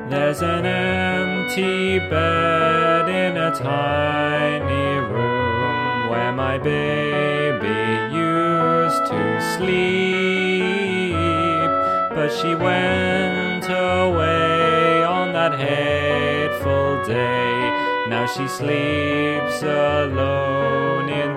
There's an empty bed in a tiny room where my baby used to sleep, but she went away on that hateful day. Now she sleeps alone in